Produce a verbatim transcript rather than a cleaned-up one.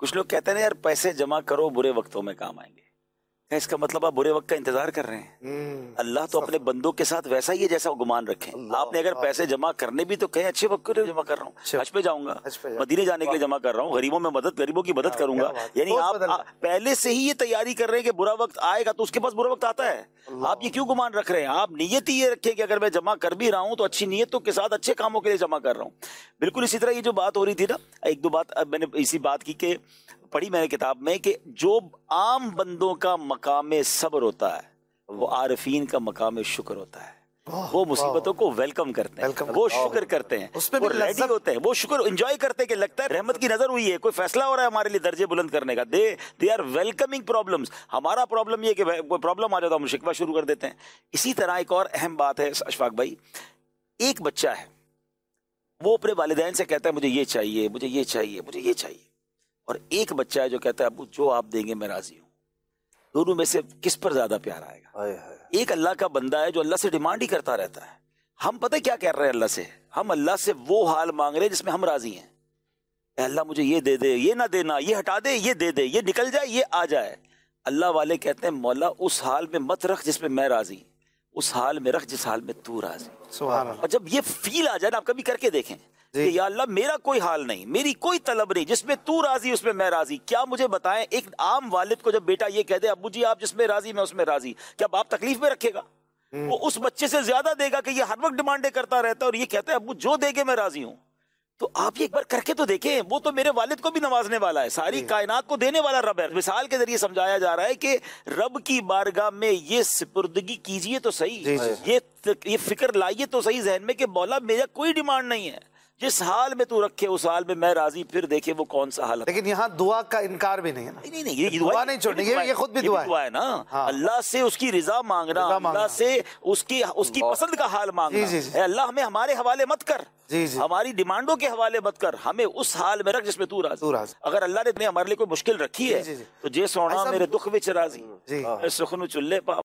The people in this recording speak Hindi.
कुछ लोग कहते हैं ना यार पैसे जमा करो बुरे वक्तों में काम आएंगे। क्या इसका मतलब आप बुरे वक्त का इंतजार कर रहे हैं? अल्लाह तो अपने बंदों के साथ वैसा ही है जैसा गुमान रखे। आपने अगर पैसे जमा करने भी तो कहें अच्छे वक्त के लिए जमा कर रहा हूँ, हज पे जाऊंगा, मदीने जाने के लिए जमा कर रहा हूँ, गरीबों में मदद गरीबों की मदद करूंगा। यानी आप, आप पहले से ही ये तैयारी कर रहे हैं कि बुरा वक्त आएगा तो उसके पास बुरा वक्त आता है। आप ये क्यों गुमान रख रहे हैं? आप नीयत ही ये रखें कि अगर मैं जमा कर भी रहा हूँ तो अच्छी नीयतों के साथ अच्छे कामों के लिए जमा कर रहा हूँ। बिल्कुल इसी तरह ये जो बात हो रही थी ना, एक दो बात मैंने इसी बात की कि पढ़ी मैंने किताब में कि जो आम बंदों का मकाम सब्र होता है वो आरिफीन का मकाम शुक्र होता है। वो मुसीबतों को वेलकम करते हैं, वो शुक्र करते हैं, वो रेडी होते हैं, वो शुक्र एंजॉय करते हैं कि लगता है रहमत की नजर हुई है, कोई फैसला हो रहा है हमारे लिए दर्जे बुलंद करने का। They they are welcoming problems. हमारा प्रॉब्लम ये कि कोई प्रॉब्लम आ जाता है हम शिकवा शुरू कर देते हैं। इसी तरह एक और अहम बात है अशफाक भाई, एक बच्चा है वो अपने वालिदैन से कहता है मुझे ये चाहिए, मुझे ये चाहिए, मुझे ये चाहिए, और एक बच्चा है जो कहता है अबू जो आप देंगे मैं राजी हूं। दोनों में से किस पर ज्यादा प्यार आएगा? आए आए। एक अल्लाह का बंदा है जो अल्लाह से डिमांड ही करता रहता है। हम पता है क्या कह रहे हैं अल्लाह से? हम अल्लाह से वो हाल मांग रहे हैं जिसमें हम राजी हैं। अल्लाह मुझे ये दे दे, ये ना देना, ये हटा दे, ये दे दे, ये निकल जाए, ये आ जाए। अल्लाह वाले कहते हैं मौला उस हाल में मत रख जिसमें मैं राजी, उस हाल में रख जिस हाल में तू राजी। सुभान अल्लाह। और जब ये फील आ जाए ना, आप कभी करके देखें कि या अल्लाह मेरा कोई हाल नहीं, मेरी कोई तलब नहीं, जिसमें तू राजी उसमें मैं राजी। क्या मुझे बताएं, एक आम वालिद को जब बेटा ये कह दे अब्बू जी आप जिसमें राजी मैं उसमें राजी, क्या बाप तकलीफ में रखेगा? वो उस बच्चे से ज्यादा देगा कि ये हर वक्त डिमांडे करता रहता है और ये कहता है अब्बू जो देगे मैं राजी हूं। तो आप ये एक बार करके तो देखें, वो तो मेरे वालिद को भी नवाजने वाला है, सारी कायनात को देने वाला रब है। मिसाल के जरिए समझाया जा रहा है कि रब की बारगाह में ये सुपुर्दगी कीजिए तो सही, ये ये फिक्र लाइए तो सही जहन में कि मौला मेरा कोई डिमांड नहीं है, जिस हाल में तू रखे उस हाल में मैं राजी। फिर देखे वो कौन सा हाल है। लेकिन यहाँ दुआ का इनकार भी नहीं है ना। नहीं नहीं, ये दुआ नहीं छोड़नी, ये, ये खुद भी दुआ है, दुआ है ना। हाँ। अल्लाह से उसकी रिजा मांगना, अल्लाह से उसकी उसकी पसंद का हाल मांगना। अल्लाह हमें हमारे हवाले मत कर, जी जी। हमारी डिमांडों के हवाले मत कर, हमें उस हाल में रख जिसमें तू राजी। अगर अल्लाह ने हमारे लिए कोई मुश्किल रखी है तो जे सोना मेरे दुख विच राजी, सुखनु चुल्ले पा